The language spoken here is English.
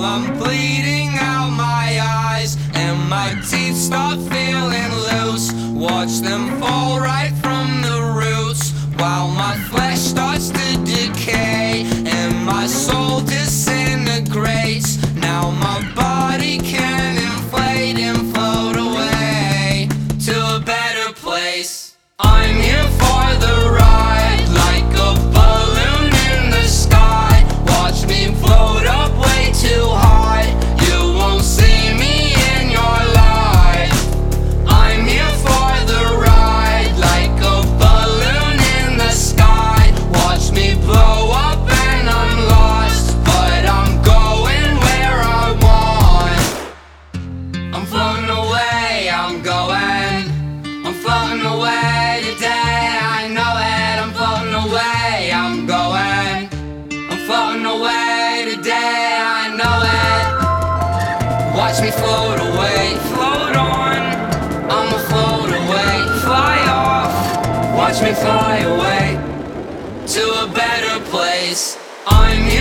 I'm bleeding out my eyes, and my teeth start feeling loose. Watch them fall right from the roots, while my flesh starts to decay, and my soul disintegrates. Now my body can inflate and float away to a better place. I'm here for the ride, like a balloon in the sky. Watch me float up way too high. You won't see me in your life. I'm here for the ride, like a balloon in the sky. Watch me blow up and I'm lost, but I'm going where I want. I'm floating away, I'm going. I'm floating away today, I know it. I'm floating away, I'm going. I'm floating away today, I know it. Watch me float away, float on. I'ma float away, fly off. Watch me fly away to a better place. I'm here